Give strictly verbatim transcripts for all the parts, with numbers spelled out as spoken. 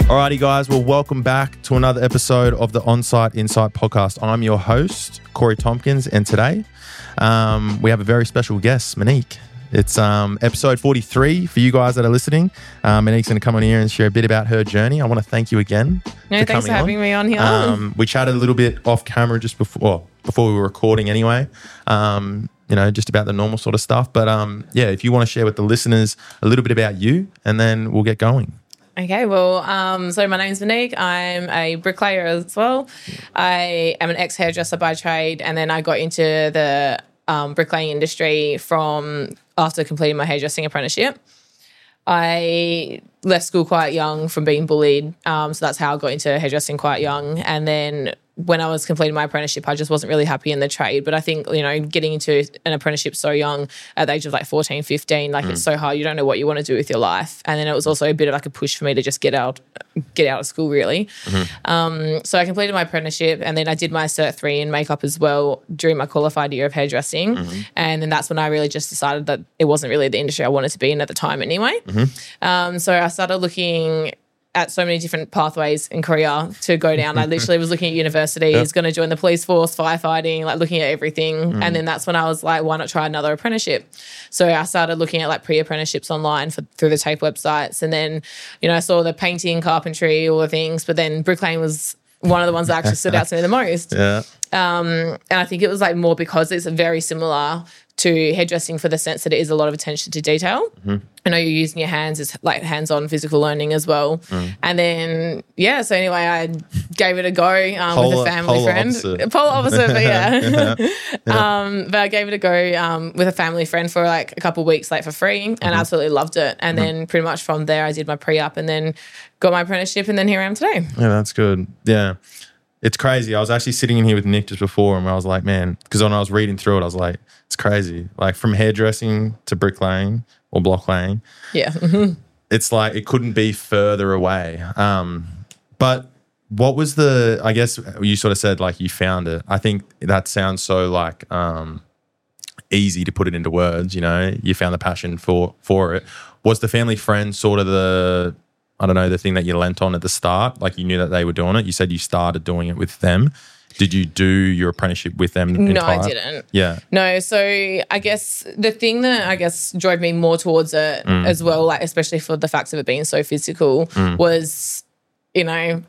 Alrighty, guys. Well, welcome back to another episode of the On-Site Insight podcast. I'm your host, Corey Tompkins, and today um, we have a very special guest, Monique. It's um, episode forty-three for you guys that are listening. Um, Monique's going to come on here and share a bit about her journey. I want to thank you again. No, for thanks for having on. me on here. Um, we chatted a little bit off camera just before, well, before we were recording anyway. Um, you know, just about the normal sort of stuff. But um, yeah, if you want to share with the listeners a little bit about you, and then we'll get going. Okay, well, um, so my name's Monique. I'm a bricklayer as well. I am an ex-hairdresser by trade, and then I got into the um, bricklaying industry from after completing my hairdressing apprenticeship. I left school quite young from being bullied, um, so that's how I got into hairdressing quite young. And then when I was completing my apprenticeship, I just wasn't really happy in the trade. But I think, you know, getting into an apprenticeship so young at the age of like fourteen, fifteen, like mm. it's so hard. You don't know what you want to do with your life. And then it was also a bit of like a push for me to just get out, get out of school really. Mm-hmm. Um, so I completed my apprenticeship, and then I did my Cert three in makeup as well during my qualified year of hairdressing. Mm-hmm. And then that's when I really just decided that it wasn't really the industry I wanted to be in at the time anyway. Mm-hmm. Um, so I started looking at so many different pathways in career to go down. I literally was looking at universities, yep. going to join the police force, firefighting, like looking at everything. Mm. And then that's when I was like, why not try another apprenticeship? So I started looking at like pre-apprenticeships online for, through the TAFE websites. And then, you know, I saw the painting, carpentry, all the things, but then bricklaying was one of the ones that actually stood out to me the most. Yeah. Um, and I think it was like more because it's very similar to hairdressing for the sense that it is a lot of attention to detail. Mm-hmm. I know you're using your hands, it's like hands-on physical learning as well. Mm. And then, yeah, so anyway, I gave it a go um, polar, with a family polar friend. Opposite. Polar opposite, but yeah. yeah. yeah. Um, but I gave it a go um, with a family friend for like a couple of weeks, like for free, and mm-hmm. absolutely loved it. And mm-hmm. then pretty much from there, I did my pre-up and then got my apprenticeship, and then here I am today. Yeah, that's good. Yeah. It's crazy. I was actually sitting in here with Nick just before, and I was like, man, because when I was reading through it, I was like, it's crazy. Like from hairdressing to bricklaying or blocklaying. Yeah. It's like it couldn't be further away. Um, but what was the, I guess you sort of said like you found it. I think that sounds so like um, easy to put it into words, you know, you found the passion for, for it. Was the family friend sort of the, I don't know, the thing that you lent on at the start? Like you knew that they were doing it. You said you started doing it with them. Did you do your apprenticeship with them? No, entire? I didn't. Yeah. No, so I guess the thing that I guess drove me more towards it mm. as well, like especially for the facts of it being so physical, mm. was, you know,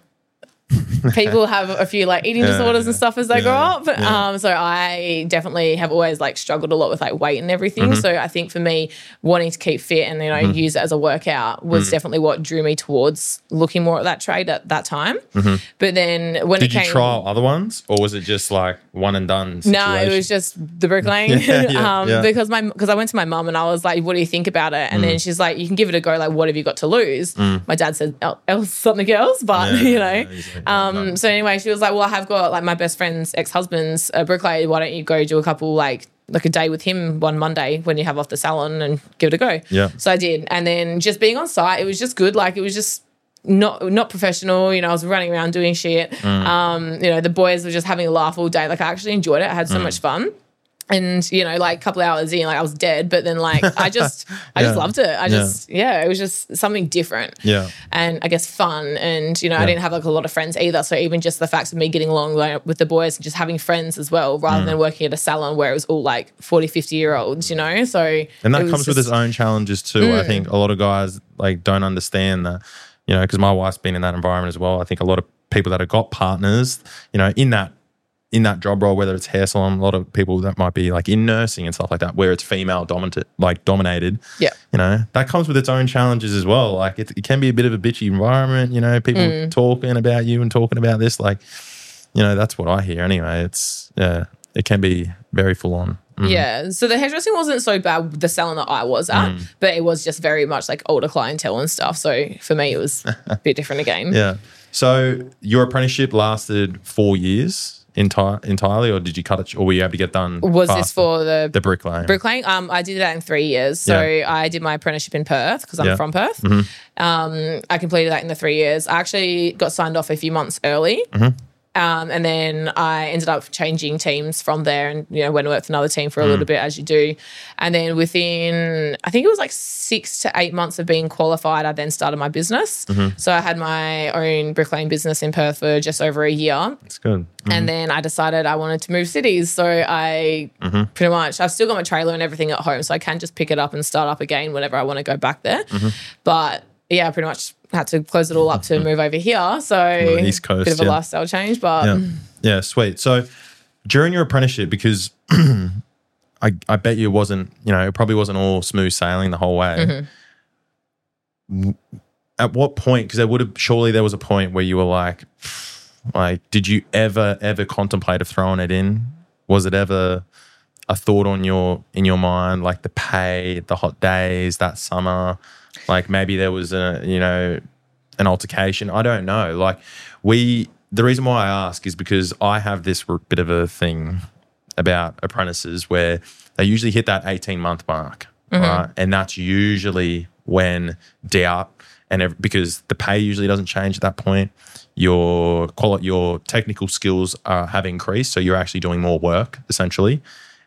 people have a few like eating yeah, disorders yeah. and stuff as they yeah, grow up. Yeah. Um, so I definitely have always like struggled a lot with like weight and everything. Mm-hmm. So I think for me, wanting to keep fit and, you know, mm-hmm. use it as a workout was mm-hmm. definitely what drew me towards looking more at that trade at that time. Mm-hmm. But then when Did it came... Did you trial other ones, or was it just like one and done situation? No, it was just the bricklaying. yeah, yeah, um, yeah. Because my because I went to my mum and I was like, what do you think about it? And mm. then she's like, you can give it a go. Like, what have you got to lose? Mm. My dad said else, something else, but, yeah, you know. Yeah, like, um, no. So anyway, she was like, well, I have got like my best friend's ex-husband's a bricklayer. Why don't you go do a couple like like a day with him one Monday when you have off the salon and give it a go? Yeah. So I did. And then just being on site, it was just good. Like it was just not not professional, you know, I was running around doing shit. Mm. Um, you know, the boys were just having a laugh all day. Like I actually enjoyed it. I had so mm. much fun. And, you know, like a couple of hours in, like I was dead, but then like I just I yeah. just loved it. I just, yeah. yeah, it was just something different. Yeah. And I guess fun. And, you know, yeah. I didn't have like a lot of friends either. So even just the fact of me getting along like, with the boys and just having friends as well, rather mm. than working at a salon where it was all like forty, fifty year olds, you know? So And that comes just, with its own challenges too. Mm. I think a lot of guys like don't understand that, you know, because my wife's been in that environment as well. I think a lot of people that have got partners, you know, in that in that job role, whether it's hair salon, a lot of people that might be like in nursing and stuff like that, where it's female dominated, like dominated. Yeah. You know, that comes with its own challenges as well. Like it, it can be a bit of a bitchy environment, you know, people mm. talking about you and talking about this. Like, you know, that's what I hear anyway. It's, yeah, it can be very full on. Mm. Yeah. So the hairdressing wasn't so bad with the salon that I was at, mm. but it was just very much like older clientele and stuff. So for me, it was a bit different again. Yeah. So your apprenticeship lasted four years. Enti- entirely, or did you cut it, or were you able to get done? Was faster? this for the the bricklaying? Bricklaying. Um, I did that in three years. So yeah. I did my apprenticeship in Perth because I'm yeah. from Perth. Mm-hmm. Um, I completed that in the three years. I actually got signed off a few months early. Mm-hmm. Um, and then I ended up changing teams from there and, you know, went and worked with another team for a mm. little bit, as you do. And then within, I think it was like six to eight months of being qualified, I then started my business. Mm-hmm. So I had my own bricklaying business in Perth for just over a year. That's good. Mm-hmm. And then I decided I wanted to move cities. So I mm-hmm. pretty much, I've still got my trailer and everything at home, so I can just pick it up and start up again whenever I want to go back there. Mm-hmm. But yeah, I pretty much had to close it all up to mm-hmm. move over here. So East Coast, bit of a yeah. lifestyle change, but yeah. yeah, sweet. So during your apprenticeship, because I I bet you it wasn't, you know, it probably wasn't all smooth sailing the whole way. Mm-hmm. At what point? Because there would have surely there was a point where you were like, like, did you ever ever contemplate of throwing it in? Was it ever a thought on your in your mind, like the pay, the hot days, that summer? Like maybe there was a, you know, an altercation. I don't know. Like we, the reason why I ask is because I have this bit of a thing about apprentices where they usually hit that eighteen month mark, mm-hmm. right? And that's usually when doubt and ev- because the pay usually doesn't change at that point. Your quality, your technical skills are, have increased, so you're actually doing more work essentially,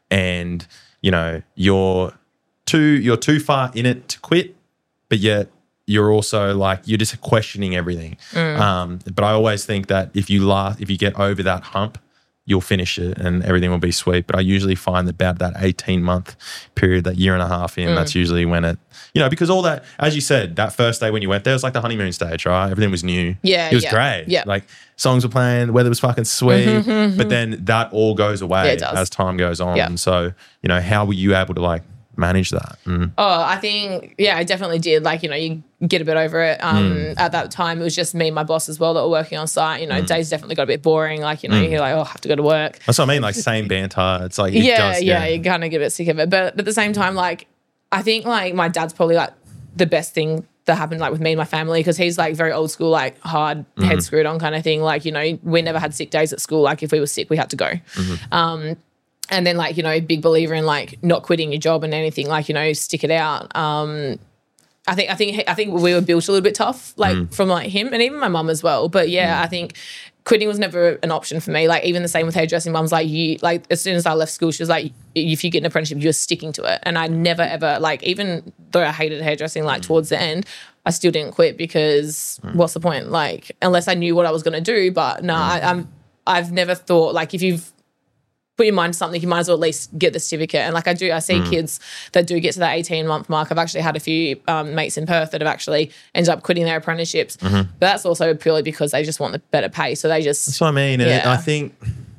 and you know you're too you're too far in it to quit. But yet you're also like, you're just questioning everything. Mm. Um, but I always think that if you last, if you get over that hump, you'll finish it and everything will be sweet. But I usually find that about that eighteen month period, that year and a half in, mm. that's usually when it, you know, because all that, as you said, that first day when you went there, it was like the honeymoon stage, right? Everything was new. Yeah. It was yeah, great. Yeah. Like songs were playing, the weather was fucking sweet. Mm-hmm, mm-hmm. But then that all goes away yeah, as time goes on. Yeah. And so, you know, how were you able to like manage that? Mm. Oh, I think, yeah, I definitely did. Like, you know, you get a bit over it. Um, mm. At that time, it was just me and my boss as well that were working on site. You know, mm. days definitely got a bit boring. Like, you know, mm. you're like, oh, I have to go to work. That's what I mean, like same banter. It's like, it yeah, does, yeah, yeah, you kind of get a bit sick of it. But at the same time, like, I think like my dad's probably like the best thing that happened like with me and my family, because he's like very old school, like hard mm. head screwed on kind of thing. Like, you know, we never had sick days at school. Like if we were sick, we had to go. Mm-hmm. Um, And then, like, you know, big believer in, like, not quitting your job and anything, like, you know, stick it out. Um, I think I think, I think we were built a little bit tough, like, mm. from, like, him and even my mum as well. But, yeah, mm. I think quitting was never an option for me. Like, even the same with hairdressing. Mum's like, you, like, as soon as I left school, she was like, if you get an apprenticeship, you're sticking to it. And I never, ever, like, even though I hated hairdressing, like, mm. towards the end, I still didn't quit because mm. what's the point? Like, unless I knew what I was going to do. But, no, mm. I, I'm, I've never thought, like, if you've put your mind to something, you might as well at least get the certificate. And like I do, I see mm. kids that do get to that eighteen month mark. I've actually had a few um, mates in Perth that have actually ended up quitting their apprenticeships. Mm-hmm. But that's also purely because they just want the better pay. So they just... That's what I mean. And yeah. I think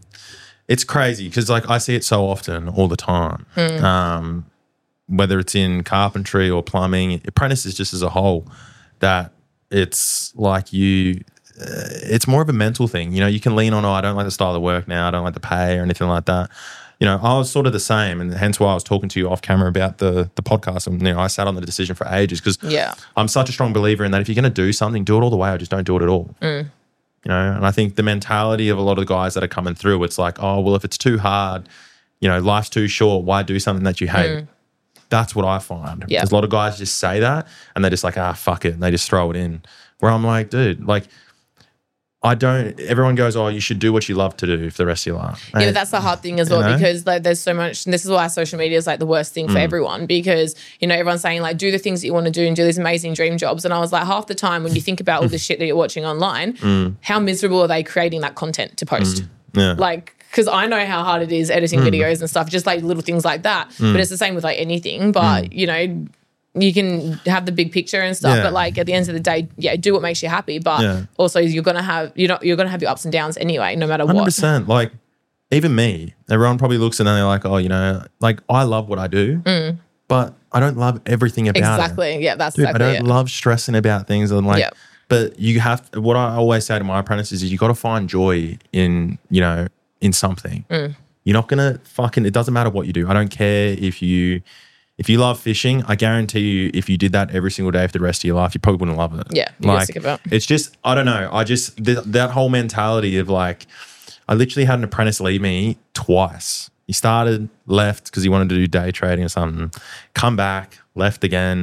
it's crazy because like I see it so often all the time. Mm. Um, whether it's in carpentry or plumbing, apprentices just as a whole, that it's like you... Uh, it's more of a mental thing. You know, you can lean on, oh, I don't like the style of work now, I don't like the pay or anything like that. You know, I was sort of the same, and hence why I was talking to you off camera about the the podcast. And, you know, I sat on the decision for ages because yeah. I'm such a strong believer in that if you're going to do something, do it all the way or just don't do it at all. Mm. You know, and I think the mentality of a lot of the guys that are coming through, it's like, oh, well, if it's too hard, you know, life's too short, why do something that you hate? Mm. That's what I find. Yeah. There's a lot of guys just say that and they're just like, ah, fuck it. And they just throw it in. Where I'm like, dude, like, I don't, everyone goes, oh, you should do what you love to do for the rest of your life. Yeah, but that's the hard thing as well, you know? Because like there's so much, and this is why social media is like the worst thing for mm. everyone, because, you know, everyone's saying like, do the things that you want to do and do these amazing dream jobs. And I was like, half the time when you think about all this shit that you're watching online, mm. how miserable are they creating that content to post? Mm. Yeah. Like, because I know how hard it is editing mm. videos and stuff, just like little things like that. Mm. But it's the same with like anything, but, mm. you know, you can have the big picture and stuff, yeah. but like at the end of the day, yeah, do what makes you happy. But yeah. also you're gonna have you're not you're gonna have your ups and downs anyway, no matter one hundred what. percent. Like even me, everyone probably looks and they're like, oh, you know, like I love what I do, mm. but I don't love everything about exactly. it. Exactly. Yeah, that's Dude, exactly I don't it. love stressing about things and like. Yep. But you have what I always say to my apprentices is you got to find joy in you know in something. Mm. You're not gonna fucking. It doesn't matter what you do. I don't care if you. If you love fishing, I guarantee you if you did that every single day for the rest of your life, you probably wouldn't love it. Yeah, you like, get sick of it. It's just, I don't know. I just, th- that whole mentality of like, I literally had an apprentice leave me twice. He started, left because he wanted to do day trading or something, come back, left again.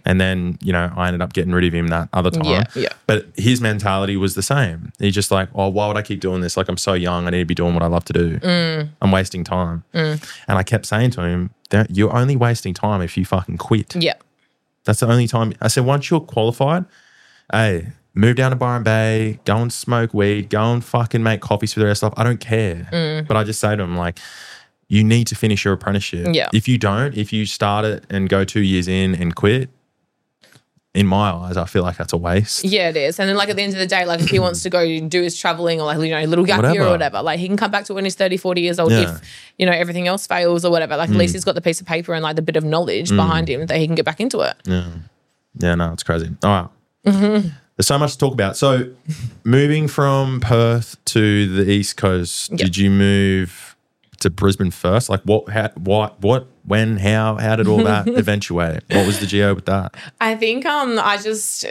And then, you know, I ended up getting rid of him that other time. Yeah, yeah. But his mentality was the same. He's just like, oh, why would I keep doing this? Like, I'm so young. I need to be doing what I love to do. Mm. I'm wasting time. Mm. And I kept saying to him, you're only wasting time if you fucking quit. Yeah. That's the only time. I said, once you're qualified, hey, move down to Byron Bay, go and smoke weed, go and fucking make coffees for the rest of I don't care. Mm. But I just say to him, like, you need to finish your apprenticeship. Yeah. If you don't, if you start it and go two years in and quit, in my eyes, I feel like that's a waste. Yeah, it is. And then, like, at the end of the day, like, if he wants to go do his traveling or, like, you know, a little gap year or whatever, like, he can come back to it when he's thirty, forty years old Yeah. if, you know, everything else fails or whatever. Like, at Mm. least he's got the piece of paper and, like, the bit of knowledge Mm. behind him that he can get back into it. Yeah. Yeah, no, it's crazy. All right. Mm-hmm. There's so much to talk about. So, moving from Perth to the East Coast, Yep. did you move to Brisbane first? Like, what, how, what, what, when, how, how did all that eventuate? What was the geo with that? I think um, I just...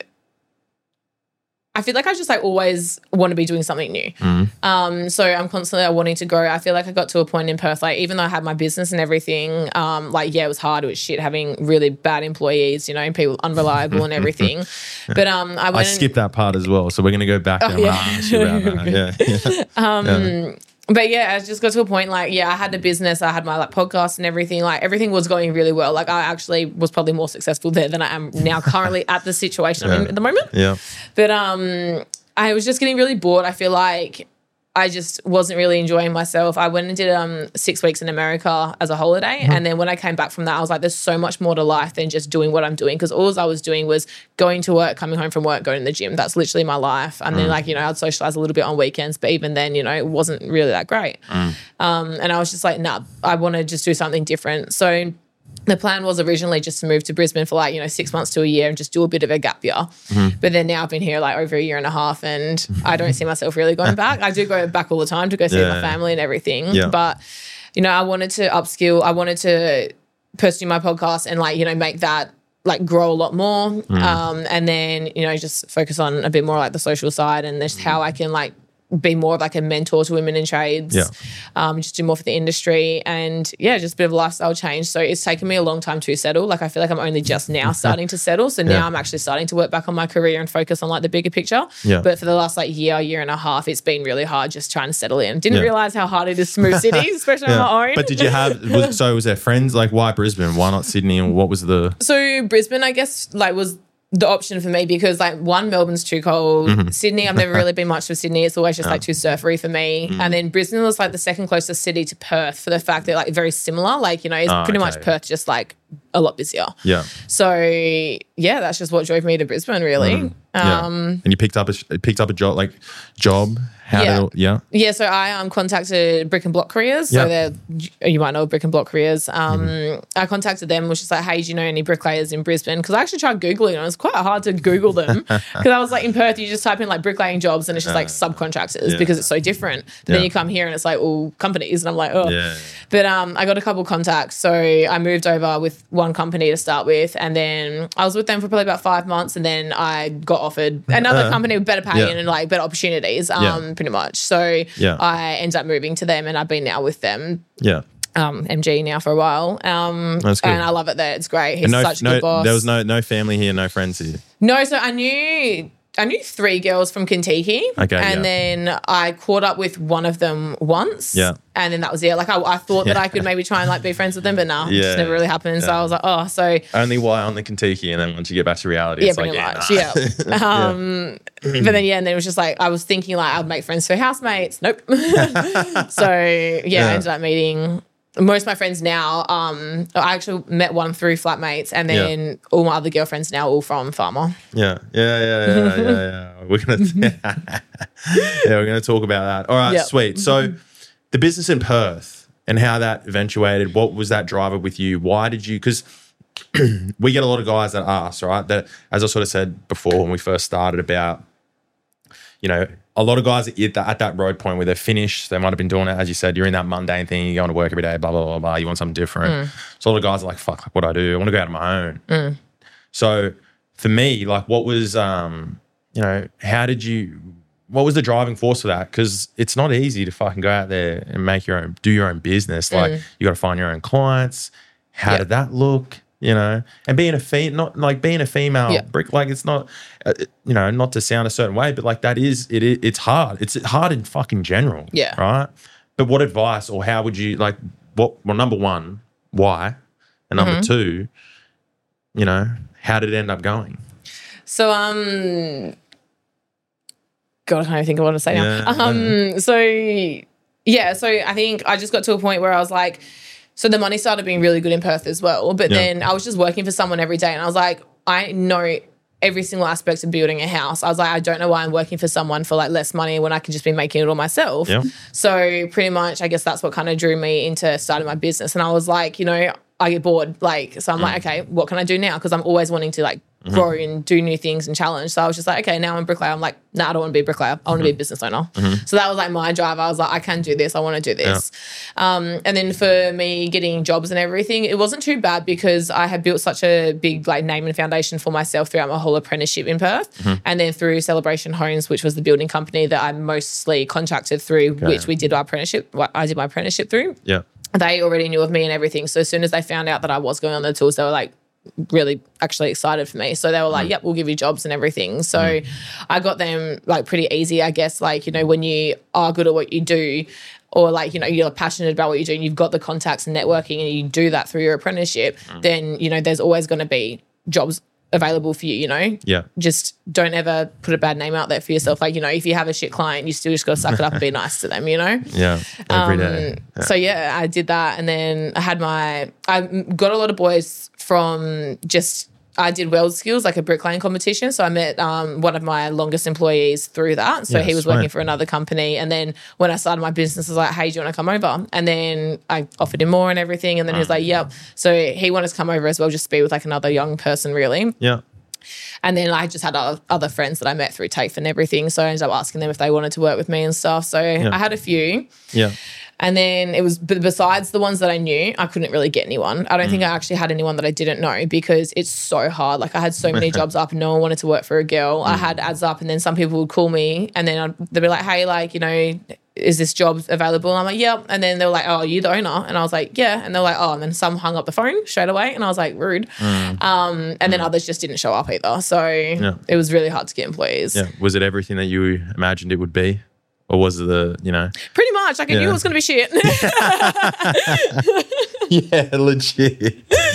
I feel like I just like always want to be doing something new. Mm. Um, so I'm constantly like, wanting to grow. I feel like I got to a point in Perth, like even though I had my business and everything, um, like yeah, it was hard. It was shit having really bad employees, you know, people unreliable and everything. But um, I went. I skipped that part as well, so we're gonna go back. Oh, and yeah. ask you about that. Yeah. yeah. Um, Yeah. But yeah, I just got to a point like, yeah, I had the business, I had my like podcast and everything. Like everything was going really well. Like I actually was probably more successful there than I am now currently at the situation I'm in at the moment. Yeah. But um, I was just getting really bored. I feel like I just wasn't really enjoying myself. I went and did um six weeks in America as a holiday. Mm-hmm. And then when I came back from that, I was like, there's so much more to life than just doing what I'm doing. Because all I was doing was going to work, coming home from work, going to the gym. That's literally my life. And Mm. then like, you know, I'd socialize a little bit on weekends. But even then, you know, it wasn't really that great. Mm. Um, and I was just like, nah, I want to just do something different. So the plan was originally just to move to Brisbane for like, you know, six months to a year and just do a bit of a gap year. Mm-hmm. But then now I've been here like over a year and a half and I don't see myself really going back. I do go back all the time to go see Yeah. my family and everything. Yeah. But, you know, I wanted to upskill. I wanted to pursue my podcast and like, you know, make that like grow a lot more. Mm. Um, and then, you know, just focus on a bit more like the social side and just how I can like be more of like a mentor to women in trades, Yeah. um, just do more for the industry and yeah, just a bit of a lifestyle change. So it's taken me a long time to settle. Like I feel like I'm only just now starting to settle. So now Yeah. I'm actually starting to work back on my career and focus on like the bigger picture. Yeah. But for the last like year, year and a half, it's been really hard just trying to settle in. Didn't Yeah. realize how hard it is to move cities, especially Yeah. on my own. But did you have, was, so was there friends? Like, why Brisbane? Why not Sydney? And what was the. So Brisbane, I guess, like was the option for me because like one, Melbourne's too cold. Mm-hmm. Sydney, I've never really been much for Sydney. It's always just like too surfery for me. Mm. And then Brisbane was like the second closest city to Perth for the fact that like very similar. Like, you know, it's Oh, pretty much okay. Perth, just like a lot busier. Yeah. So yeah, that's just what drove me to Brisbane really. Mm. Yeah. Um, and you picked up a picked up a job like job. How Yeah. did it, yeah. Yeah, so I um, contacted Brick and Block Careers. So Yeah. they're, you might know Brick and Block Careers. Um, Mm-hmm. I contacted them, was just like, hey, do you know any bricklayers in Brisbane? Because I actually tried Googling and it was quite hard to Google them. Because I was like, in Perth, you just type in like bricklaying jobs and it's just like subcontractors Yeah. because it's so different. Yeah. Then you come here and it's like all companies. And I'm like, oh. Yeah. But um, I got a couple contacts. So I moved over with one company to start with. And then I was with them for probably about five months. And then I got offered another Uh, company with better pay yeah. and like better opportunities, um, Yeah. pretty much. So Yeah. I ended up moving to them and I've been now with them, Yeah. um, M G now for a while. Um, That's good. and I love it there. It's great. He's And no, such a no, good boss. there was no no family here, no friends here. No, so I knew I knew three girls from Kentucky. Okay, And yeah. then I caught up with one of them once. Yeah. And then that was it. Like I, I thought that Yeah. I could maybe try and like be friends with them, but no, nah, it Yeah. just never really happened. So Yeah. I was like, oh, so Only why on the Kentucky, and then once you get back to reality, yeah, it's like pretty yeah, much. nah. Yeah. Um, but then, yeah, and then it was just like, I was thinking like I'd make friends for housemates. Nope. So, yeah, Yeah. I ended up meeting most of my friends now. Um, I actually met one through flatmates and then all my other girlfriends now all from Farmer. Yeah, yeah, yeah, yeah, yeah, yeah. We're gonna, yeah, we're gonna talk about that. All right, Yep. sweet. So, the business in Perth and how that eventuated. What was that driver with you? Why did you? Because we get a lot of guys that ask, right? That, as I sort of said before when we first started, about, you know, a lot of guys at that, at that road point where they're finished, they might have been doing it, as you said, you're in that mundane thing, you're going to work every day, blah, blah, blah, blah, you want something different. So a lot of guys are like, fuck, like, what do I do? I want to go out on my own. So for me, like, what was, um, you know, how did you, what was the driving force for that? Because it's not easy to fucking go out there and make your own, do your own business. Like, you got to find your own clients. How Yep. did that look? you know, and being a fe- not like being a female Yeah. brick, like it's not, uh, you know, not to sound a certain way, but like that is, it, it it's hard. It's hard in fucking general. Yeah. Right. But what advice or how would you like, what, well, number one, why? And number Mm-hmm. two, you know, how did it end up going? So, um, God, I can't even think of what to say Yeah, now. Um, so yeah, so I think I just got to a point where I was like, so the money started being really good in Perth as well. But Yeah. then I was just working for someone every day, and I was like, I know every single aspect of building a house. I was like, I don't know why I'm working for someone for like less money when I can just be making it all myself. Yeah. So pretty much, I guess that's what kind of drew me into starting my business. And I was like, you know, I get bored. Like, so I'm like, okay, what can I do now? Because I'm always wanting to like grow and do new things and challenge. So I was just like, okay, now I'm a bricklayer. I'm like, no, nah, I don't want to be a bricklayer. I want to be a business owner. So that was like my drive. I was like, I can do this. I want to do this. Um, and then for me getting jobs and everything, it wasn't too bad because I had built such a big like name and foundation for myself throughout my whole apprenticeship in Perth. And then through Celebration Homes, which was the building company that I mostly contracted through, which we did our apprenticeship, what I did my apprenticeship through. Yeah. They already knew of me and everything. So as soon as they found out that I was going on the tours, they were like really actually excited for me. So they were like, yep, we'll give you jobs and everything. So mm. I got them like pretty easy, I guess. Like, you know, when you are good at what you do or like, you know, you're passionate about what you do and you've got the contacts and networking and you do that through your apprenticeship, mm. then, you know, there's always going to be jobs available for you, you know? Yeah. Just don't ever put a bad name out there for yourself. Like, you know, if you have a shit client, you still just got to suck it up and be nice to them, you know? Yeah. Every um, day. Yeah. So, yeah, I did that. And then I had my, I got a lot of boys from just, I did weld skills, like a bricklaying competition. So I met um, one of my longest employees through that. So yeah, he was sweet. working for another company. And then when I started my business, I was like, hey, do you want to come over? And then I offered him more and everything. And then he was like, yep. So he wanted to come over as well, just to be with like another young person, really. Yeah. And then I just had other, other friends that I met through TAFE and everything. So I ended up asking them if they wanted to work with me and stuff. So yeah. I had a few. Yeah. And then it was, but besides the ones that I knew, I couldn't really get anyone. I don't mm. think I actually had anyone that I didn't know because it's so hard. Like I had so many jobs up and no one wanted to work for a girl. Mm. I had ads up and then some people would call me and then I'd, they'd be like, hey, like, you know, is this job available? And I'm like, yep. And then they were like, oh, are you the owner? And I was like, yeah. And they're like, oh, and then some hung up the phone straight away. And I was like, rude. Mm. Um, and then mm. others just didn't show up either. So yeah. it was really hard to get employees. Yeah. Was it everything that you imagined it would be? Or was it the, you know? Pretty much. Like I yeah. knew it was going to be shit. yeah, legit.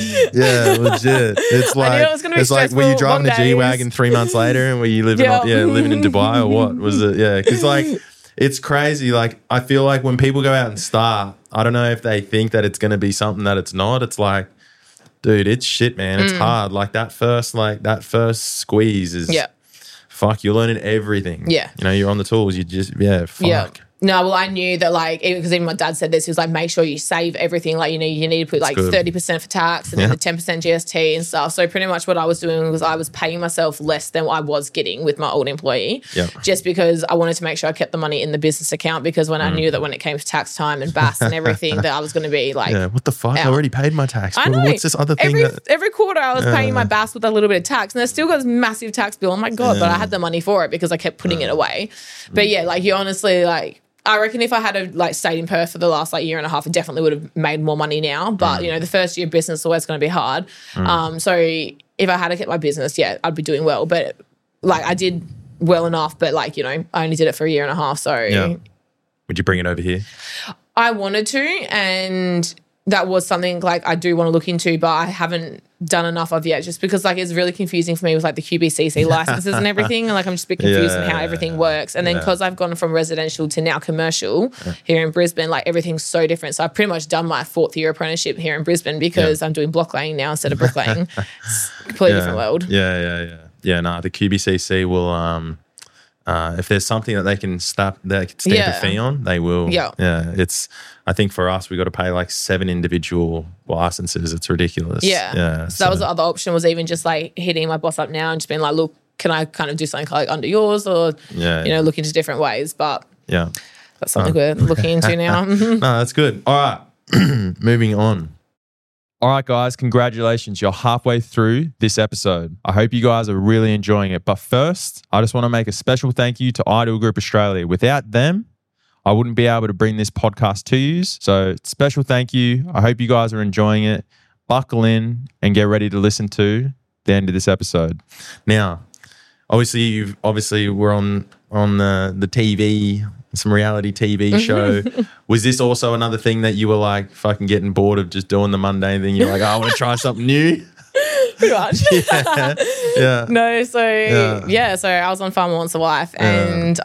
Yeah, legit. It's like, I knew it was gonna be it's like, were you driving a G-Wagon three months later and were you living, yeah. on, yeah, living in Dubai or what? Was it? Yeah, because like, it's crazy. Like, I feel like when people go out and start, I don't know if they think that it's going to be something that it's not. It's like, dude, it's shit, man. It's mm. hard. Like that first, like that first squeeze is... Yeah. Fuck, you're learning everything. Yeah. You know, you're on the tools. You just, yeah, fuck. Yeah. No, well, I knew that, like, even because even my dad said this, he was like, make sure you save everything. Like, you know, you need to put like thirty percent for tax and yeah. then the ten percent G S T and stuff. So pretty much what I was doing was I was paying myself less than what I was getting with my old employee yeah. just because I wanted to make sure I kept the money in the business account because when mm. I knew that when it came to tax time and B A S and everything that I was going to be like, yeah, what the fuck? Out. I already paid my tax. I know. What's this other thing? Every, that... every quarter I was uh, paying my B A S with a little bit of tax and I still got this massive tax bill. Oh my God, yeah. but I had the money for it because I kept putting uh, it away. But yeah, like you honestly like, I reckon if I had a, like stayed in Perth for the last like year and a half, I definitely would have made more money now. But mm. you know, the first year of business is always going to be hard. Mm. Um, so if I had to keep my business, yeah, I'd be doing well. But like I did well enough, but like you know, I only did it for a year and a half. So yeah. Would you bring it over here? I wanted to, and that was something like I do want to look into, but I haven't done enough of yet just because like it's really confusing for me with like the Q B C C licenses and everything and like I'm just a bit confused yeah, on how everything works and then because yeah. I've gone from residential to now commercial yeah. here in Brisbane, like everything's so different. So I've pretty much done my fourth year apprenticeship here in Brisbane because yeah. I'm doing block laying now instead of bricklaying. It's a completely yeah. different world. Yeah, yeah, yeah. Yeah, no, the Q B C C will um Uh, if there's something that they can stop, they can stamp yeah. a fee on, they will. Yeah. Yeah. It's, I think for us, we got to pay like seven individual licenses. It's ridiculous. Yeah. Yeah. So, so that was the other option was even just like hitting my boss up now and just being like, look, can I kind of do something like under yours or, yeah, you know, yeah. look into different ways. But yeah, that's something oh. we're looking into now. No, that's good. All right. Moving on. All right, guys, congratulations. You're halfway through this episode. I hope you guys are really enjoying it. But first, I just want to make a special thank you to Ideal Group Australia. Without them, I wouldn't be able to bring this podcast to you. So special thank you. I hope you guys are enjoying it. buckle in and get ready to listen to the end of this episode. Now, obviously, you've obviously we're on on the the T V, some reality T V show. Was this also another thing that you were like fucking getting bored of just doing the mundane thing? You're like, oh, I want to try something new. Pretty much. yeah. yeah. No, so Yeah. yeah. so I was on Farmer Wants a Wife, and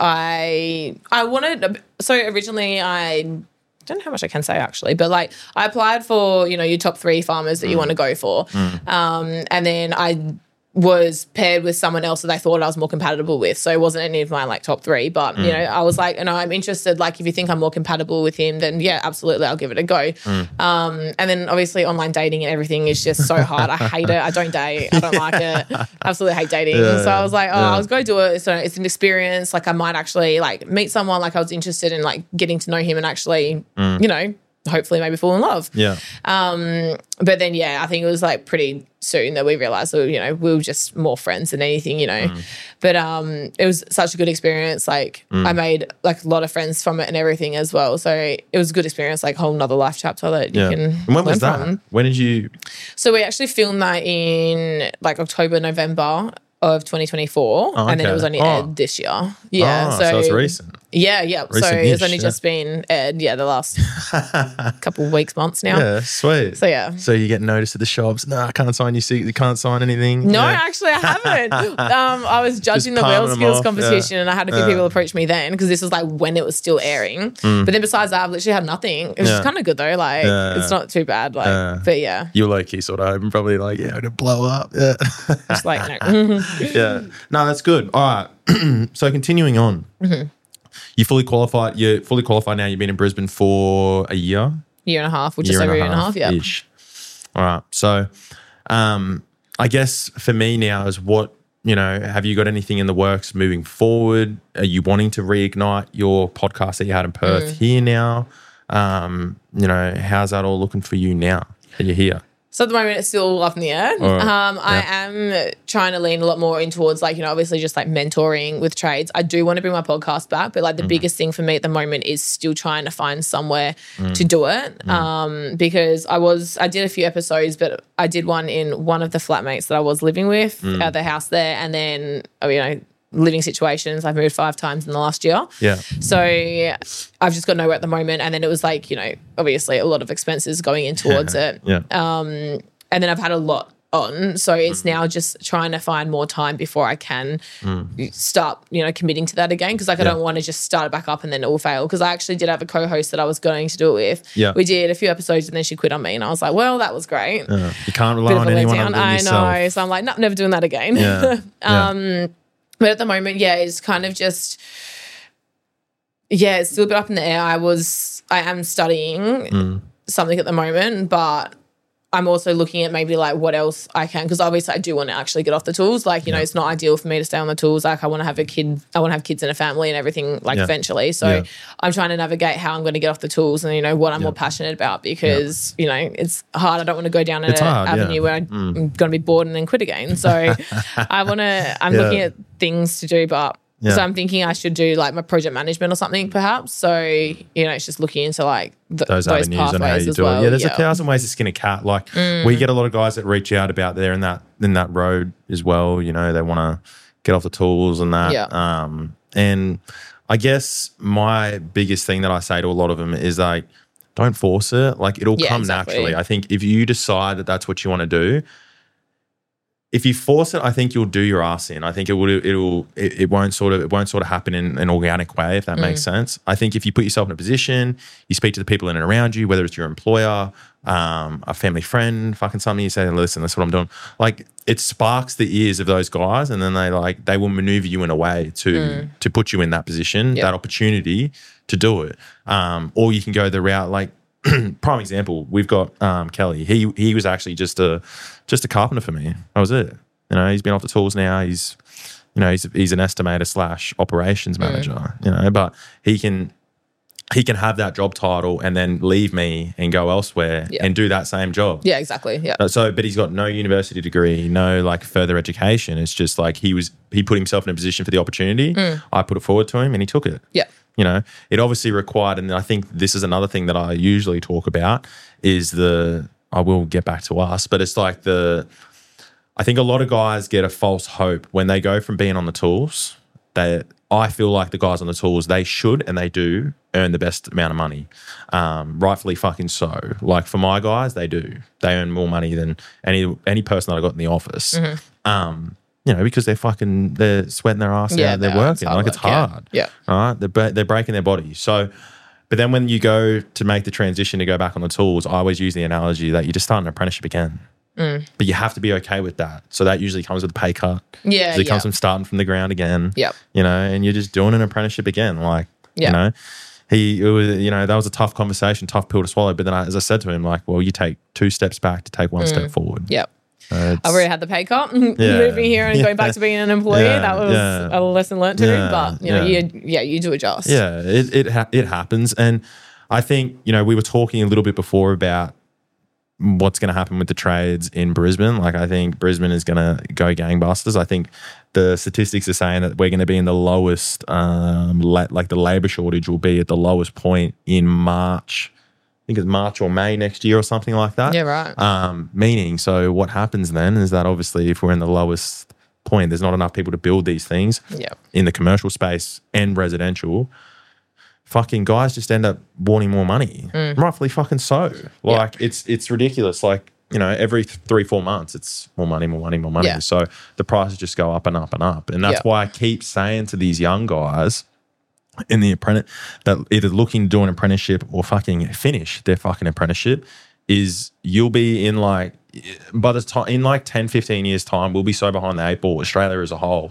I I wanted. So originally, I don't know how much I can say actually, but like I applied for you know your top three farmers that Mm. you want to go for, um, and then I was paired with someone else that I thought I was more compatible with. So it wasn't any of my like top three, but Mm. you know, I was like, no, I'm interested. Like if you think I'm more compatible with him, then yeah, absolutely. I'll give it a go. Mm. Um, and then obviously online dating and everything is just so hard. I hate it. I don't date. I don't like it. Absolutely hate dating. Yeah, so I was like, oh, yeah. I was going to do it. So it's an experience. Like I might actually like meet someone, like I was interested in like getting to know him and actually, Mm. you know, hopefully maybe fall in love. Yeah. Um, but then, yeah, I think it was like pretty soon that we realized that, you know, we were just more friends than anything, you know. Mm. But um, it was such a good experience. Like I made like a lot of friends from it and everything as well. So it was a good experience, like a whole nother life chapter that you Yeah. can And when was learn that? from. When did you? So we actually filmed that in like October, November of twenty twenty-four, Oh, and then it okay. was only Oh. aired this year. Yeah, Oh, so it's recent. Yeah, yeah. so Recent-ish, it's only yeah. just been aired, yeah, the last couple of weeks, months now. Yeah, sweet. So yeah. So you get noticed at the shops. No, I can't sign you. See, you can't sign anything. No, Yeah. actually, I haven't. um, I was judging the palming wheel them skills off, competition, yeah. and I had a few Yeah. people approach me then because this was like when it was still airing. But then besides that, I've literally had nothing. It was Yeah. kind of good though. Like Yeah. it's not too bad. Like, Yeah. but yeah, You were low key sort of hoping, probably like, yeah, it'd blow up. Yeah. just like no. yeah. No, that's good. All right. So continuing on, Mm-hmm. you fully qualified. You're fully qualified now. You've been in Brisbane for a year, year and a half, which is over a year and a half. Yeah. ish. All right. So, um, I guess for me now is what you know. Have you got anything in the works moving forward? Are you wanting to reignite your podcast that you had in Perth Mm. here now? Um, you know, how's that all looking for you now that you're here? So at the moment, it's still up in the air. All right. Um, I Yeah. am trying to lean a lot more in towards like, you know, obviously just like mentoring with trades. I do want to bring my podcast back, but like the biggest thing for me at the moment is still trying to find somewhere to do it. Um, because I was, I did a few episodes, but I did one in one of the flatmates that I was living with at the house there. And then, oh, you know, living situations. I've moved five times in the last year. Yeah. So I've just got nowhere at the moment. And then it was like, you know, obviously a lot of expenses going in towards it. Yeah. Um, and then I've had a lot on. So it's now just trying to find more time before I can start, you know, committing to that again. Because like I Yeah. don't want to just start it back up and then it will fail. Because I actually did have a co-host that I was going to do it with. Yeah. We did a few episodes and then she quit on me. And I was like, well, that was great. Uh, you can't rely Bit of on a anyone letdown. other than I yourself. know. So I'm like, no, never doing that again. Yeah. Yeah. um, But at the moment, yeah, it's kind of just, yeah, it's still a bit up in the air. I was, I am studying Mm. something at the moment, but I'm also looking at maybe like what else I can, because obviously I do want to actually get off the tools. Like, you know, it's not ideal for me to stay on the tools. Like I want to have a kid, I want to have kids and a family and everything like Yeah. eventually. So Yeah. I'm trying to navigate how I'm going to get off the tools and, you know, what I'm more passionate about because, you know, it's hard. I don't want to go down an It's hard, avenue yeah. where I'm going to be bored and then quit again. So I want to, I'm Yeah. looking at things to do, but Yeah. so I'm thinking I should do like my project management or something perhaps. So, you know, it's just looking into like th- those, those, avenues on how pathways you as do well. it. Yeah, there's a thousand ways to skin a cat. Like Mm. we get a lot of guys that reach out about there in that in that road as well. You know, they want to get off the tools and that. Yeah. Um, and I guess my biggest thing that I say to a lot of them is like, don't force it. Like it'll Yeah, come exactly. naturally. I think if you decide that that's what you want to do, if you force it, I think you'll do your ass in. I think it will. It'll. It, it won't sort of. It won't sort of happen in an organic way, if that makes sense. I think if you put yourself in a position, you speak to the people in and around you, whether it's your employer, um, a family friend, fucking something. You say, "Listen, that's what I'm doing." Like it sparks the ears of those guys, and then they like they will maneuver you in a way to to put you in that position, Yep. that opportunity to do it. Um, or you can go the route like. Prime example, we've got um, Kelly. He he was actually just a just a carpenter for me. That was it. You know, he's been off the tools now. He's you know he's he's an estimator slash operations manager. Mm. You know, but he can he can have that job title and then leave me and go elsewhere Yeah. and do that same job. Yeah, exactly. Yeah. Uh, So, but he's got no university degree, no like further education. It's just like he was he put himself in a position for the opportunity. I put it forward to him and he took it. Yeah. You know, it obviously required, and I think this is another thing that I usually talk about is the I will get back to us, but it's like the, I think a lot of guys get a false hope when they go from being on the tools. They, I feel like the guys on the tools, they should and they do earn the best amount of money. Um, rightfully fucking so. Like for my guys, they do. They earn more money than any any person that I got in the office. Mm-hmm. Um, you know, because they're fucking, they're sweating their ass yeah, out, they're working. Like work, it's hard. Yeah. yeah. Right? They're, they're breaking their body. So, but then when you go to make the transition to go back on the tools, I always use the analogy that you just start an apprenticeship again. Mm. But you have to be okay with that. So that usually comes with a pay cut. Yeah, so it yeah. comes from starting from the ground again. Yep. You know, and you're just doing an apprenticeship again. Like, yep. you know, he, it was, you know, that was a tough conversation, tough pill to swallow. But then I, as I said to him, like, well, you take two steps back to take one mm. step forward. Yep. Uh, I've already had the pay cut. Yeah. Moving here and yeah. going back to being an employee, yeah. that was yeah. a lesson learned too. Yeah. But, you know, yeah. you, yeah, you do adjust. Yeah, it it, ha- it happens. And I think, you know, we were talking a little bit before about what's going to happen with the trades in Brisbane. Like I think Brisbane is going to go gangbusters. I think the statistics are saying that we're going to be in the lowest, um, la- like the labour shortage will be at the lowest point in March. I think it's March or May next year or something like that. Yeah, right. Um, meaning, so what happens then is that obviously if we're in the lowest point, there's not enough people to build these things yep. in the commercial space and residential. Fucking guys just end up wanting more money. Mm. Rightfully fucking so. Like yeah. it's it's ridiculous. Like, you know, every th- three, four months it's more money, more money, more money. Yeah. So the prices just go up and up and up. And that's yeah. why I keep saying to these young guys in the apprentice that either looking to do an apprenticeship or fucking finish their fucking apprenticeship is you'll be in like by the time in like ten, fifteen years time, we'll be so behind the eight ball, Australia as a whole.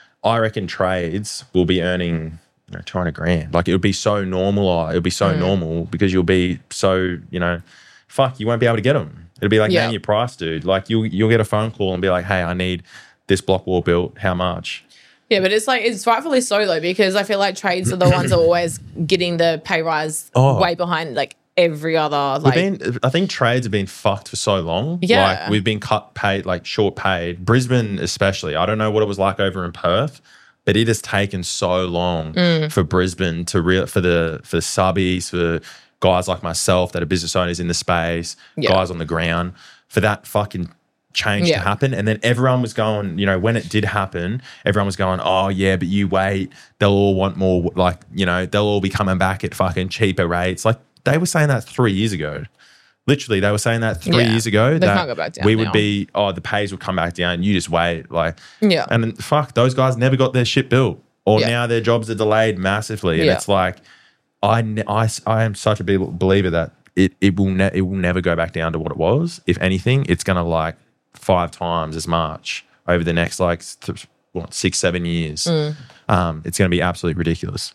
I reckon trades will be earning You know, two hundred grand. Like it would be so normal. It would be so mm. normal because you'll be so, you know, fuck, you won't be able to get them. It'll be like, yeah. name your price, dude. Like you'll, you'll get a phone call and be like, hey, I need this block wall built. How much? Yeah, but it's like, it's rightfully so though, because I feel like trades are the ones that are always getting the pay rise oh. way behind like every other. Like, we've been, I think trades have been fucked for so long. Yeah. Like we've been cut paid, like short paid. Brisbane especially. I don't know what it was like over in Perth. But it has taken so long mm. for Brisbane to real for the for the subbies, for guys like myself that are business owners in the space, yeah. guys on the ground, for that fucking change yeah. to happen. And then everyone was going, you know, when it did happen, everyone was going, oh yeah, but you wait, they'll all want more, like, you know, they'll all be coming back at fucking cheaper rates. Like they were saying that three years ago. Literally, they were saying that three yeah. years ago they that can't go back down we now. would be, oh, the pays would come back down. You just wait, like, yeah. And then, fuck, those guys never got their shit built, or yeah. now their jobs are delayed massively. And yeah. it's like, I, ne- I, I am such a be- believer that it it will ne- it will never go back down to what it was. If anything, it's gonna like five times as much over the next like th- what six seven years. Mm. Um, it's gonna be absolutely ridiculous.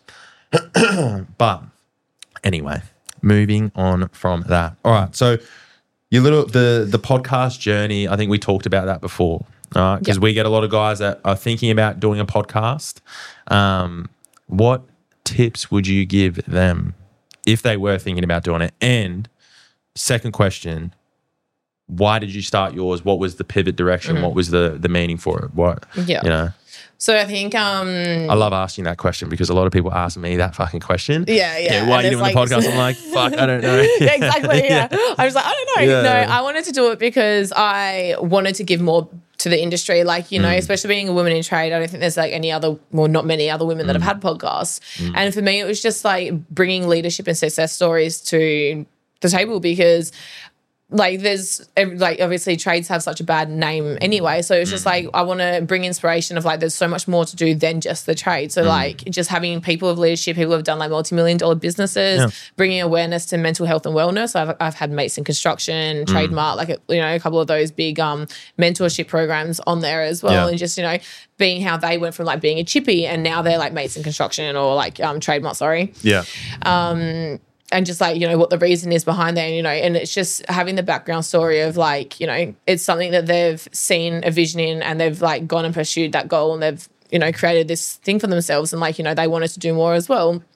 But anyway. Moving on from that. All right. So your little the the podcast journey, I think we talked about that before. All right. Because yep. we get a lot of guys that are thinking about doing a podcast. Um, what tips would you give them if they were thinking about doing it? And second question, why did you start yours? What was the pivot direction? Mm-hmm. What was the the meaning for it? What yeah. you know? So I think um, I love asking that question because a lot of people ask me that fucking question. Yeah, yeah. yeah why are you doing like, the podcast? I'm like, fuck, I don't know. yeah, exactly. Yeah. yeah. I was like, I don't know. Yeah. No, I wanted to do it because I wanted to give more to the industry. Like, you know, mm. especially being a woman in trade, I don't think there's like any other, well, not many other women mm. that have had podcasts. Mm. And for me, it was just like bringing leadership and success stories to the table because like there's like obviously trades have such a bad name anyway, so it's just like I want to bring inspiration of like there's so much more to do than just the trade. So mm. like just having people of leadership, people who have done like multi-million dollar businesses, yeah. bringing awareness to mental health and wellness. I've I've had mates in construction, mm. trademark, like you know a couple of those big um mentorship programs on there as well, yeah. and just you know being how they went from like being a chippy and now they're like mates in construction or like um trademark. Sorry, yeah. Um. And just like, you know, what the reason is behind that, you know, and it's just having the background story of like, you know, it's something that they've seen a vision in and they've like gone and pursued that goal and they've, you know, created this thing for themselves and like, you know, they wanted to do more as well.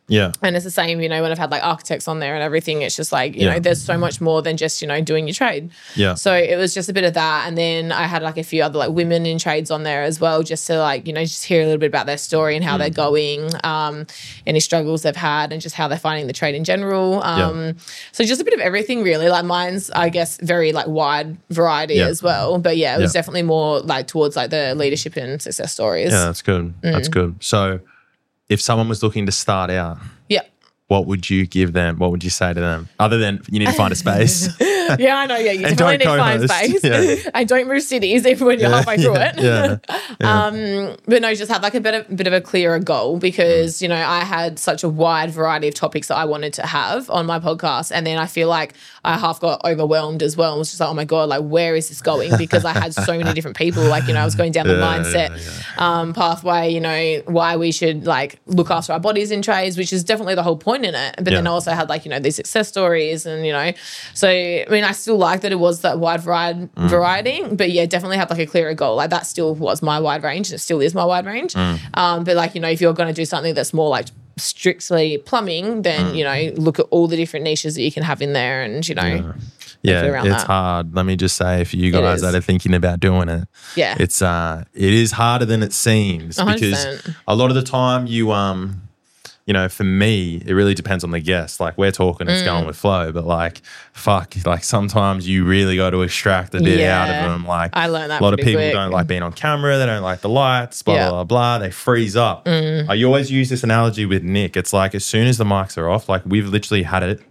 Yeah. And it's the same, you know, when I've had like architects on there and everything, it's just like, you Yeah. know, there's so much more than just, you know, doing your trade. Yeah. So it was just a bit of that. And then I had like a few other like women in trades on there as well, just to like, you know, just hear a little bit about their story and how Mm. they're going, um, any struggles they've had and just how they're finding the trade in general. Um, Yeah. So just a bit of everything really. Like mine's, I guess, very like wide variety Yeah. as well. But yeah, it was Yeah. definitely more like towards like the leadership and success stories. Yeah, that's good. That's Mm. good. So if someone was looking to start out, Yeah. what would you give them? What would you say to them? Other than you need to find a space. Yeah, I know. Yeah, you And definitely don't need to find co-host. space. Yeah. And don't move cities even when you're halfway through yeah, it. Yeah. yeah. Um, but no, just have like a bit of, bit of a clearer goal because, you know, I had such a wide variety of topics that I wanted to have on my podcast. And then I feel like I half got overwhelmed as well and was just like, oh my God, like where is this going? Because I had so many different people, like, you know, I was going down the Yeah, mindset yeah, um, pathway, you know, why we should like look after our bodies in trades, which is definitely the whole point in it. But then Yeah. I also had like, you know, these success stories and, you know, so I mean, I still like that it was that wide variety, Mm. variety, but yeah, definitely have like a clearer goal. Like that still was my wide range and it still is my wide range. Mm. Um, but like, you know, if you're going to do something that's more like strictly plumbing, then, Mm. you know, look at all the different niches that you can have in there and, you know, Yeah. Yeah, around it's that. hard. Let me just say, for you guys is. that are thinking about doing it, yeah. it's uh, it is harder than it seems one hundred because percent. a lot of the time you um, you know, for me, it really depends on the guest. Like we're talking, it's Mm. going with flow, but like, fuck, like sometimes you really got to extract a bit out Yeah. of them. Like I learned that a lot of pretty people quick. don't like being on camera. They don't like the lights. Blah Yeah. Mm. blah blah. They freeze up. I always use this analogy with Nick. It's like as soon as the mics are off, like we've literally had it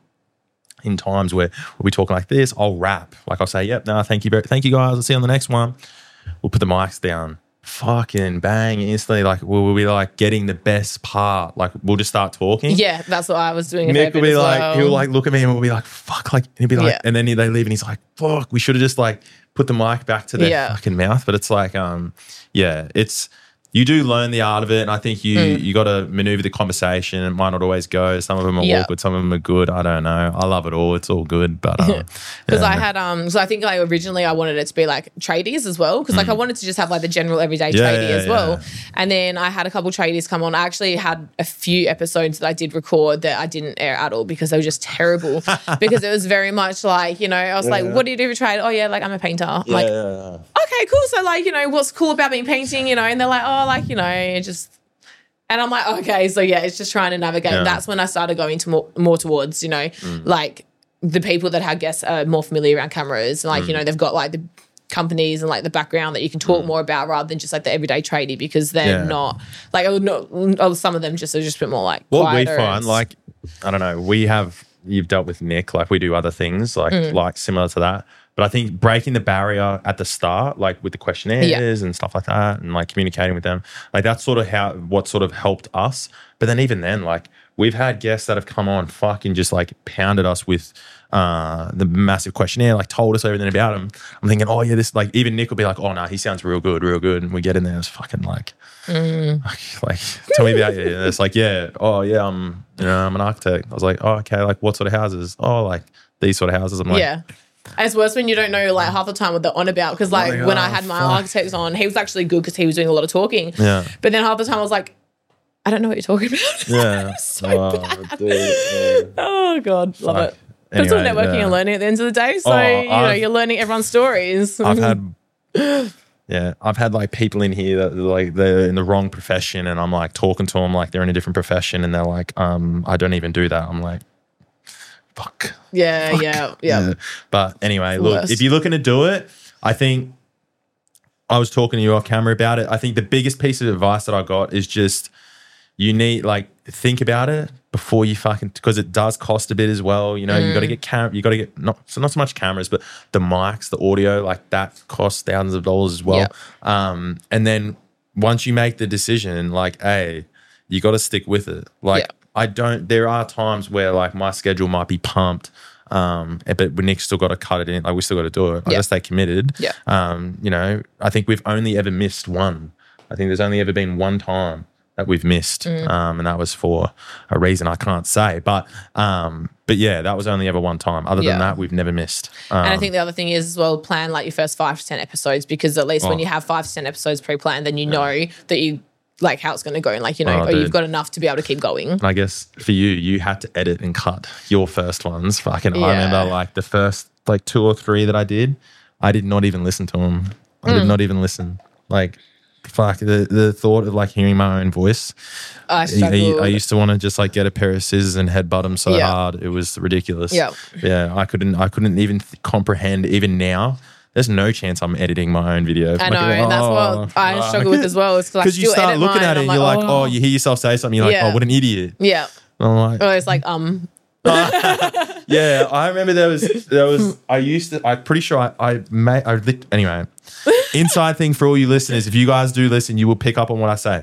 in times where we'll be talking like this. I'll rap. Like I'll say, "Yep, no, thank you, very, thank you guys. I'll see you on the next one." We'll put the mics down. Fucking bang! Instantly, like we'll, we'll be like getting the best part. Like we'll just start talking. Yeah, that's what I was doing. A Nick fair will bit be as like, well. he'll like look at me and we'll be like, "Fuck!" Like and he'll be like, Yeah. and then he, they leave and he's like, "Fuck!" We should have just like put the mic back to their Yeah. fucking mouth. But it's like, um, yeah, it's you do learn the art of it, and I think you Mm. you got to maneuver the conversation. It might not always go. Some of them are Yeah. awkward, some of them are good. I don't know. I love it all. It's all good, but um, Because yeah. I had um, so I think like originally I wanted it to be like tradies as well. Because like I wanted to just have like the general everyday Mm. Yeah, tradie yeah, as well. yeah. And then I had a couple tradies come on. I actually had a few episodes that I did record that I didn't air at all because they were just terrible. Because it was very much like, you know, I was like, Yeah. what do you do for trade? Oh yeah, like I'm a painter. I'm yeah, like, yeah, yeah. okay, cool. So like, you know, what's cool about being painting, you know? And they're like, oh, like, you know, just, and I'm like, okay, so yeah, it's just trying to navigate. Yeah. That's when I started going to more, more towards, you know, like the people that had guests are more familiar around cameras. Like, you know, they've got like the companies and like the background that you can talk more about rather than just like the everyday tradie because they're Yeah. not like, oh, no, oh, some of them just are just a bit more like What we quieter find, and- like, I don't know, we have, you've dealt with Nick, like we do other things, like Mm. like similar to that. But I think breaking the barrier at the start, like with the questionnaires Yeah. and stuff like that, and like communicating with them, like that's sort of how what sort of helped us. But then even then, like we've had guests that have come on, fucking just like pounded us with uh, the massive questionnaire, like told us everything about him. I'm thinking, oh yeah, this like even Nick will be like, oh no, he sounds real good, real good, and we get in there, it's fucking like, Mm. like, like, tell me about you. And it's like, yeah, oh yeah, I'm you know I'm an architect. I was like, oh okay, like what sort of houses? Oh like these sort of houses. I'm like, yeah. And it's worse when you don't know like half the time what they're on about because like Like, when oh, I had my fuck. architects on, he was actually good because he was doing a lot of talking. yeah, But then half the time I was like, I don't know what you're talking about. yeah. so Oh, bad. dude, yeah. Oh God, love Fuck. it. But it's all Anyway, networking yeah. and learning at the end of the day. So Oh, you know I've- you're learning everyone's stories. I've had, yeah, I've had like people in here that like they're in the wrong profession, and I'm like talking to them like they're in a different profession, and they're like, um, I don't even do that. I'm like, fuck. yeah, Fuck. yeah, yeah, But anyway, the look, worst. if you're looking to do it, I think I was talking to you off camera about it. I think the biggest piece of advice that I got is just you need like think about it before you fucking because it does cost a bit as well. You know, you got to Mm. get cam, you got to get not so not so much cameras, but the mics, the audio, like that costs thousands of dollars as well. Yep. Um, and then once you make the decision, like, hey, you got to stick with it. Like, Yep. I don't. There are times where like my schedule might be pumped. Um, but Nick's still got to cut it in. Like we still got to do it. I Yeah. got to stay committed. Yeah. Um, you know, I think we've only ever missed one. I think there's only ever been one time that we've missed, Mm. um, and that was for a reason I can't say. But um, but yeah, that was only ever one time. Other Yeah. than that, we've never missed. Um, And I think the other thing is as well, plan like your first five to ten episodes because at least when Oh. you have five to ten episodes pre-planned, then you know that you like how it's going to go, and like, you know, Oh, or dude. you've got enough to be able to keep going. And I guess for you, you had to edit and cut your first ones. Fucking, I Yeah. remember like the first like two or three that I did, I did not even listen to them. I Mm. did not even listen. Like, fuck, the, the thought of like hearing my own voice. I I, struggled. I used to want to just like get a pair of scissors and headbutt them so Yeah. hard. It was ridiculous. Yeah. Yeah. I couldn't, I couldn't even th- comprehend even now. There's no chance I'm editing my own video. I know, and that's what I struggle with as well. It's like Because you start looking at it and you're like, oh, you hear yourself say something, you're like, Yeah. oh, what an idiot. yeah. And I'm like, Or it's like, um, yeah, I remember there was there was I used to I'm pretty sure I I may I lit- anyway. Inside thing for all you listeners, if you guys do listen, you will pick up on what I say.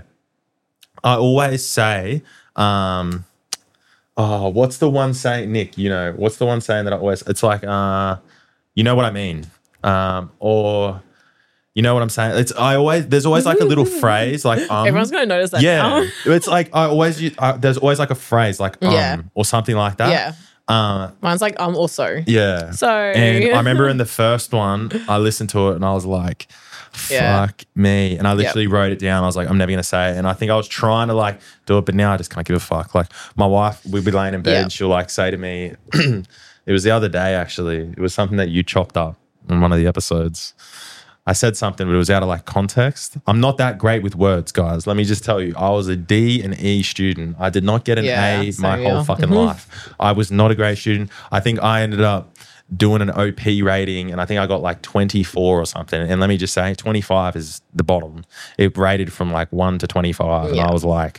I always say, um oh, what's the one saying, Nick, you know, what's the one saying that I always it's like uh you know what I mean. Um or you know what I'm saying? It's I always there's always like a little phrase like um everyone's going to notice that yeah, now. it's like I always use, uh, there's always like a phrase like um Yeah. or something like that. Yeah. Uh, Mine's like, um, also. yeah. So- and I remember in the first one, I listened to it and I was like, fuck Yeah. me. And I literally wrote it down. I was like, I'm never going to say it. And I think I was trying to like do it, but now I just can't give a fuck. Like my wife, we'd be laying in bed Yeah. and she'll like say to me, it was the other day actually, it was something that you chopped up in one of the episodes. I said something, but it was out of like context. I'm not that great with words, guys. Let me just tell you, I was a D and E student. I did not get an Yeah, A so my yeah. whole fucking life. I was not a great student. I think I ended up doing an O P rating and I think I got like twenty-four or something. And let me just say, twenty-five is the bottom. It rated from like one to twenty-five. And Yeah. I was like,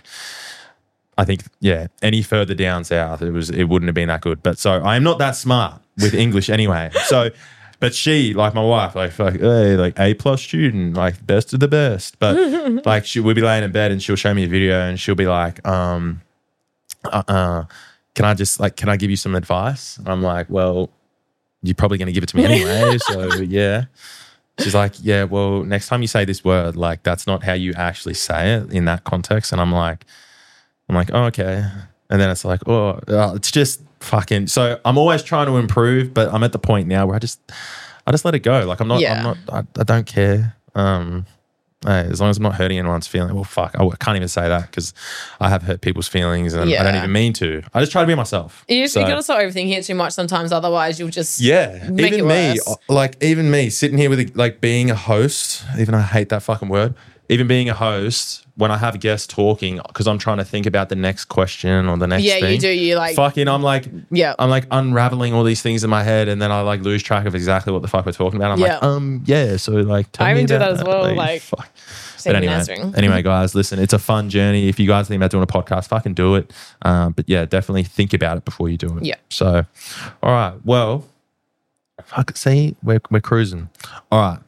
I think, yeah, any further down south, it was it wouldn't have been that good. But so I am not that smart with English anyway. So but she, like my wife, like, like, hey, like A plus student, like best of the best. But like she would be laying in bed and she'll show me a video and she'll be like, um, uh, uh can I just like, can I give you some advice? I'm like, well, you're probably going to give it to me anyway. So yeah. She's like, yeah, well, next time you say this word, like that's not how you actually say it in that context. And I'm like, I'm like, oh, okay. And then it's like, oh, uh, it's just fucking. So I'm always trying to improve, but I'm at the point now where I just, I just let it go. Like I'm not, Yeah. I'm not, I, I don't care. Um, hey, as long as I'm not hurting anyone's feelings. Well, fuck, I can't even say that because I have hurt people's feelings and I don't Yeah. even mean to. I just try to be myself. You, just, So- you got to stop overthinking it too much sometimes. Otherwise, you'll just Yeah, make even it me, worse. like even me, sitting here with a, like being a host. Even I hate that fucking word. Even being a host, when I have guests talking, because I'm trying to think about the next question or the next Yeah, thing. you do. You like, Fucking, I'm like, yeah. I'm like unraveling all these things in my head, and then I like lose track of exactly what the fuck we're talking about. I'm Yeah. like, um, yeah. So like, tell I me even do about that as well, like, fuck. same But anyway, answering. anyway, guys, listen, it's a fun journey. If you guys think about doing a podcast, fucking do it. Um, but yeah, definitely think about it before you do it. Yeah. So, all right. Well, fuck. See, we're we're cruising. All right.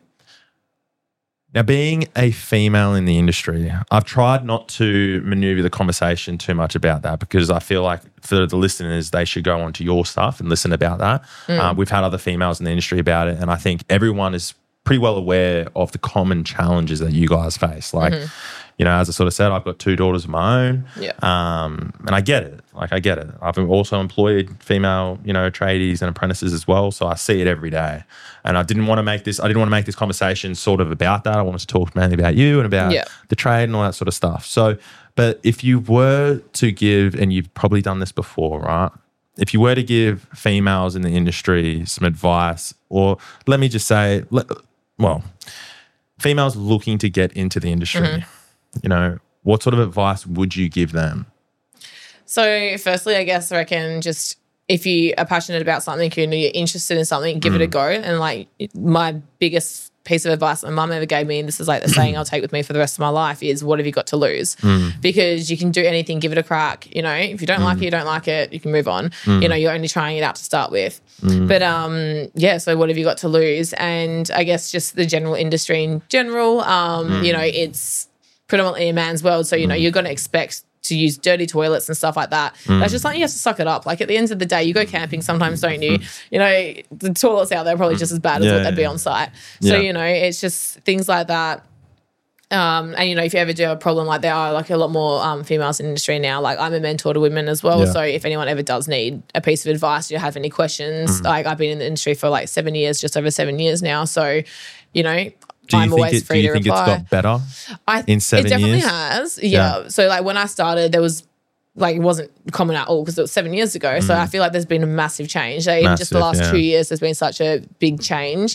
Now, being a female in the industry, I've tried not to maneuver the conversation too much about that because I feel like for the listeners, they should go onto your stuff and listen about that. Uh, we've had other females in the industry about it, and I think everyone is pretty well aware of the common challenges that you guys face. Like, you know, as I sort of said, I've got two daughters of my own. Yeah. Um, and I get it. Like, I get it. I've also employed female, you know, tradies and apprentices as well. So I see it every day. And I didn't want to make this, I didn't want to make this conversation sort of about that. I wanted to talk mainly about you and about Yeah. the trade and all that sort of stuff. So, but if you were to give, and you've probably done this before, right? If you were to give females in the industry some advice, or let me just say, let, well, females looking to get into the industry, Mm-hmm. you know, what sort of advice would you give them? So, firstly, I guess I reckon just if you are passionate about something and you're interested in something, give it a Mm. go. And like my biggest piece of advice my mum ever gave me, and this is like the saying I'll take with me for the rest of my life, is what have you got to lose? Mm. Because you can do anything, give it a crack. You know, if you don't like it, you don't like it, you can move on. Mm. You know, you're only trying it out to start with. But um, yeah, so what have you got to lose? And I guess just the general industry in general, um, Mm. you know, it's predominantly a man's world. So, you know, you're going to expect to use dirty toilets and stuff like that. Mm. That's just something you have to suck it up. Like at the end of the day, you go camping sometimes, don't you? You know, the toilets out there are probably just as bad as Yeah, what they'd be yeah. on site. So, Yeah. you know, it's just things like that. Um, and, you know, if you ever do have a problem, like there are like a lot more um, females in the industry now. Like I'm a mentor to women as well. Yeah. So if anyone ever does need a piece of advice, you have any questions, Mm. like I've been in the industry for like seven years, just over seven years now. So, you know, Do you I'm think always it? Do free you to think reply. it's got better? I, in seven it definitely years? has. Yeah. Yeah. So like when I started, there was like it wasn't common at all because it was seven years ago. So I feel like there's been a massive change. Like, even just the Massive, last yeah. two years, there's been such a big change.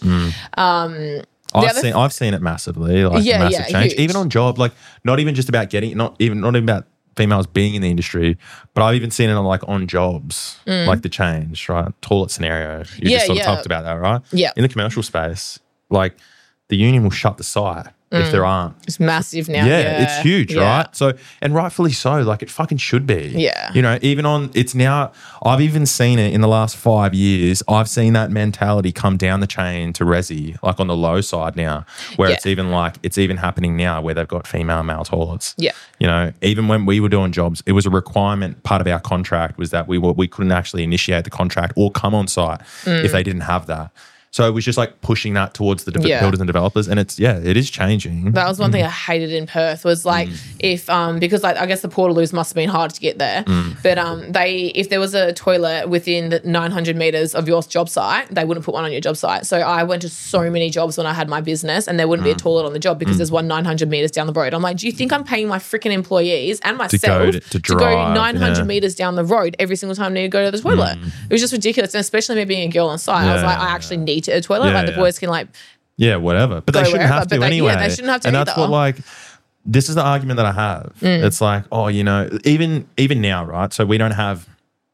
Um, I've other- seen I've seen it massively, like Yeah, massive yeah, change. huge. Even on job, like not even just about getting, not even not even about females being in the industry, but I've even seen it on like on jobs, like the change, right? Toilet scenario. You Mm. Yeah, just sort yeah. of talked about that, right? Yeah. In the commercial space, like the union will shut the site if there aren't. It's massive now. Yeah, Yeah, it's huge, Yeah. right? So, and rightfully so, like it fucking should be. Yeah. You know, even on, it's now, I've even seen it in the last five years. I've seen that mentality come down the chain to resi, like on the low side now, where Yeah. it's even like, it's even happening now where they've got female and male toilets. Yeah. You know, even when we were doing jobs, it was a requirement, part of our contract was that we were, we couldn't actually initiate the contract or come on site Mm. if they didn't have that. So it was just like pushing that towards the de- Yeah. builders and developers. And it's, yeah, it is changing. That was one thing I hated in Perth was like if um because like I guess the Portaloos must have been hard to get there, but um they if there was a toilet within the nine hundred meters of your job site, they wouldn't put one on your job site. So I went to so many jobs when I had my business, and there wouldn't be a toilet on the job because there's one nine hundred meters down the road. I'm like, do you think I'm paying my freaking employees and myself to- to go drive, nine hundred yeah. meters down the road every single time I need to go to the toilet? It was just ridiculous, and especially me being a girl on site, I was Yeah, like, I actually need a toilet. Yeah, like the yeah. boys can like. Yeah, whatever. But they Go shouldn't wherever, have to but they- yeah, anyway. they shouldn't have to And that's either. what like this is the argument that I have. Mm. It's like, oh, you know, even even now, right? So we don't have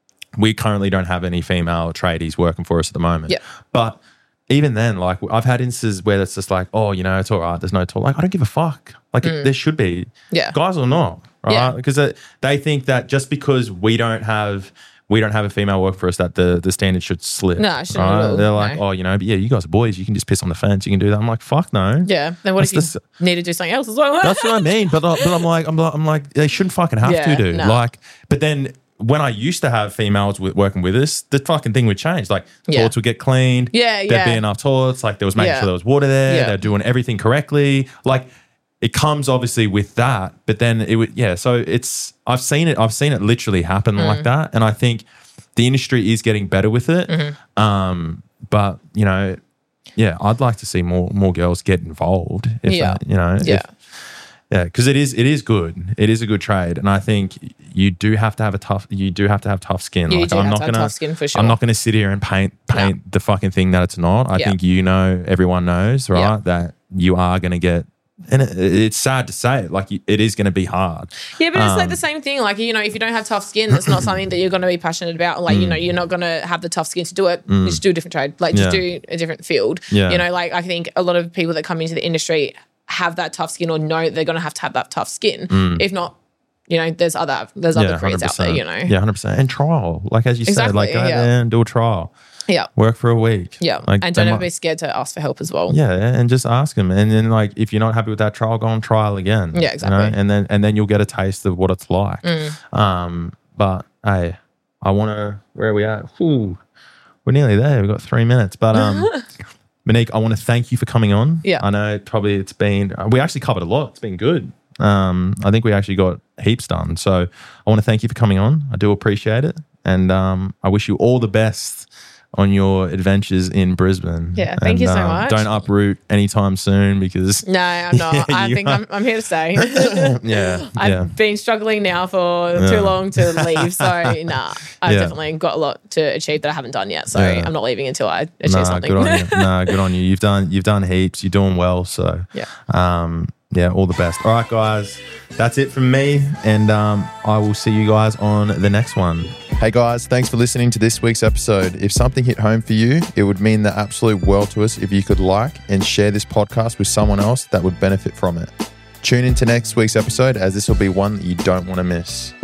we currently don't have any female tradies working for us at the moment. Yeah. But even then, like I've had instances where it's just like, oh, you know, it's all right. There's no toilet. Like I don't give a fuck. Like it, there should be, Mm. Yeah. guys or not, right? Yeah. Because they, they think that just because we don't have we don't have a female work for us, that the the standard should slip. No, it shouldn't right? at all, They're like, no. oh, you know, but yeah, you guys are boys. You can just piss on the fence. You can do that. I'm like, fuck no. Yeah. Then what That's if you the- need to do something else as well? That's what I mean. But, I- but I'm like, I'm like, I'm like, they shouldn't fucking have Yeah, to do. no. Like, but then when I used to have females w- working with us, the fucking thing would change. Like, Yeah. toilets would get cleaned. Yeah, There'd yeah. be enough toilets. Like, there was making Yeah. sure there was water there. Yeah. They're doing everything correctly. Like, it comes obviously with that, but then it would, yeah. So it's, I've seen it, I've seen it literally happen Mm. like that. And I think the industry is getting better with it. Mm-hmm. Um, but, you know, yeah, I'd like to see more more girls get involved. If Yeah. that, you know, if- Yeah. yeah, because it is it is good. It is a good trade, and I think you do have to have a tough. You do have to have tough skin. You like do I'm have not to have gonna. tough skin for sure. I'm not gonna sit here and paint paint the fucking thing that it's not. I Yeah. think you know, everyone knows, right? Yeah. That you are gonna get. And it, it's sad to say it, like you- it is going to be hard. Yeah, but it's Um, like the same thing. Like, you know, if you don't have tough skin, that's not something that you're going to be passionate about. Like, you know, you're not going to have the tough skin to do it. You just do a different trade. Like, just Mm. Yeah. do a different field. Yeah. You know, like, I think a lot of people that come into the industry have that tough skin or know they're going to have to have that tough skin. If not, you know, there's other there's other careers out there, you know. Mm. Yeah, one hundred percent. And trial, like as you said, like Exactly, go yeah. there and do a trial. Yeah. Work for a week. Yeah. like and they don't ever might- be scared to ask for help as well. Yeah, and just ask them, and then like if you're not happy with that trial, go on trial again. Yeah, you exactly. know? And then and then you'll get a taste of what it's like. Mm. Um, but hey, I want to. Where are we at? Ooh, we're nearly there. We've got three minutes. But um, Monique, I want to thank you for coming on. Yeah. I know probably it's been. We actually covered a lot. It's been good. Um, I think we actually got heaps done. So I want to thank you for coming on. I do appreciate it, and um, I wish you all the best on your adventures in Brisbane. Yeah, thank you so um, much. Don't uproot anytime soon because No, I'm not. Yeah, I you think are. I'm, I'm here to stay. yeah, I've yeah, been struggling now for Yeah. too long to leave. So, nah, I've Yeah. definitely got a lot to achieve that I haven't done yet. So, Yeah. I'm not leaving until I achieve nah, something. good on you. Nah, good on you. You've done you've done heaps. You're doing well. So Yeah. um, yeah, all the best. All right, guys, that's it from me, and um, I will see you guys on the next one. Hey guys, thanks for listening to this week's episode. If something hit home for you, it would mean the absolute world to us if you could like and share this podcast with someone else that would benefit from it. Tune in to next week's episode, as this will be one that you don't want to miss.